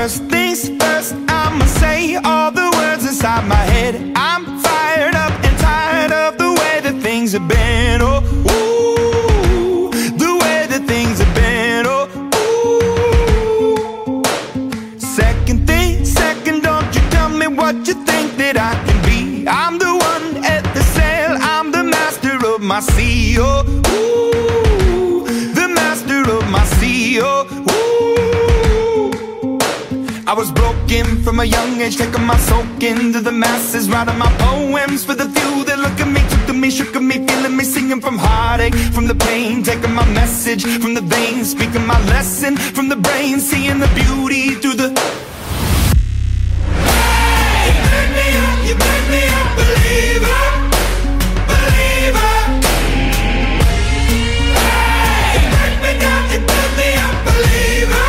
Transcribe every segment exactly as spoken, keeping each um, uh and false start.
First things first, I'ma say all the words inside my head. I'm fired up and tired of the way that things have been. Oh, ooh, the way that things have been. Oh, ooh. Second thing, second, don't you tell me what you think that I can be. I'm the one at the sail, I'm the master of my sea. Oh, ooh, the master of my sea. Oh, ooh. I was broken from a young age, taking my soak into the masses, writing my poems for the few that look at me, took to me, shook at me, feeling me, singing from heartache, from the pain, taking my message from the veins, speaking my lesson from the brain, seeing the beauty through the. Hey, you burn me up, you burn me up, believer, believer. Hey, you burn me down, you burn me up, believer.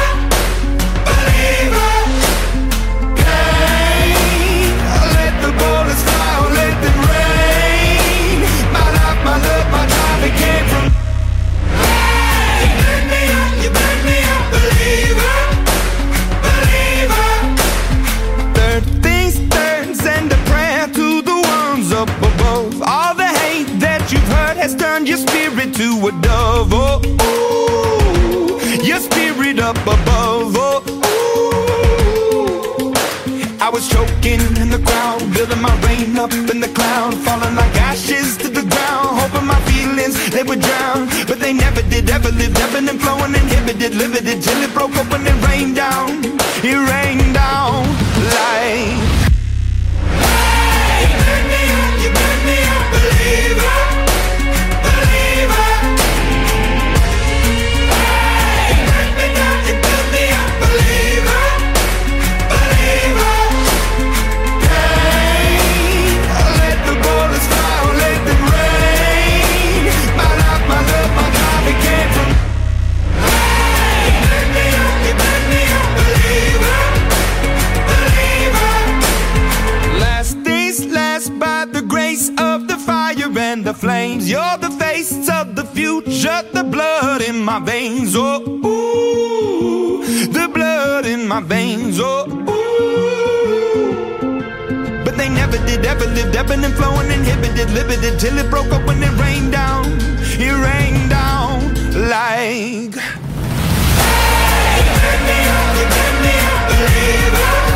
Has turned your spirit to a dove. Oh, ooh, your spirit up above. Oh, ooh. I was choking in the crowd, building my rain up in the cloud, falling like ashes to the ground, hoping my feelings they would drown, but they never did. Ever lived, ebbing and flowing, inhibited, limited, till it broke open and rained down. It rained down like. Hey, you burn me up, you burn me up, believer. And the flames, you're the face of the future, the blood in my veins. Oh, ooh, the blood in my veins. Oh, ooh. But they never did, ever lived, ebbing and flowing, inhibited, limited, till it broke up when it rained down. It rained down like. Hey, you burn me up, you burn me up, believer.